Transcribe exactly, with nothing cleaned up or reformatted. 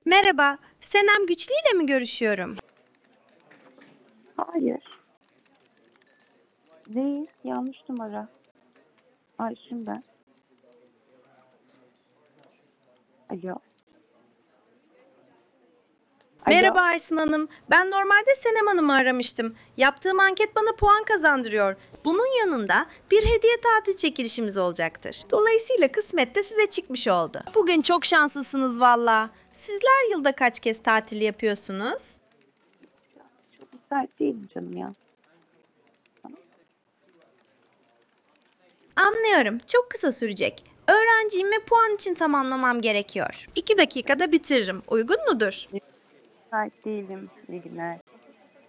Merhaba, Senem Güçlü ile mi görüşüyorum? Hayır. Değil. Yanlış numara. Ayşin ben. Alo. Alo. Merhaba Aysun Hanım, ben normalde Senem Hanım'ı aramıştım. Yaptığım anket bana puan kazandırıyor. Bunun yanında bir hediye tatil çekilişimiz olacaktır. Dolayısıyla kısmet de size çıkmış oldu. Bugün çok şanslısınız valla. Sizler yılda kaç kez tatil yapıyorsunuz? Çok müsait değilim canım ya. Anlıyorum, çok kısa sürecek. Öğrenciyim ve puan için tamamlamam gerekiyor. İki dakikada bitiririm. Uygun mudur? Müsait değilim. İyi günler.